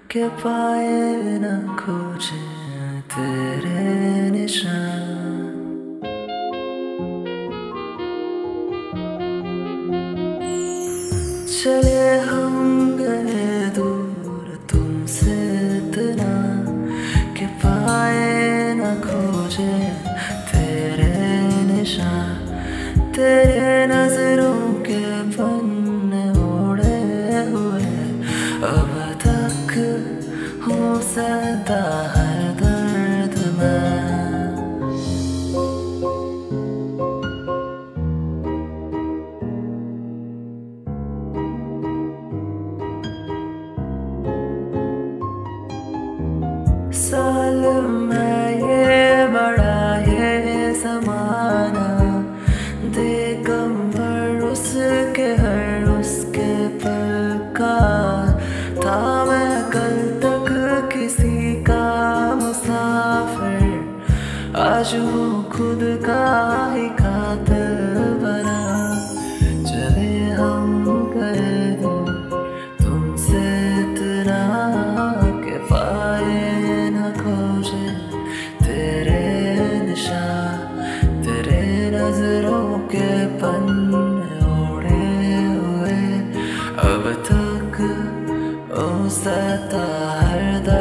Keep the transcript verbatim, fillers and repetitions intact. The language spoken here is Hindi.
के पाए न खोजे तेरे निशान। चले हम गए दूर तुमसे इतना कि पाए न खोजे तेरे निशान। तेरे नजरों के पन्ने उड़े हुए अब तक हो सकता हर दर्द में। साल में ये बड़ा ये समाना दे कमर उसके हर उसके पल का था। मैं कल तक किसी का मुसाफिर आज हूँ खुद का ही कातिल बना। चले हम गए दूर तुमसे इतना के पाए न खोजे तेरे निशान। तेरे नजरों के पन्ने उड़े हुए अब तक ओ सता हर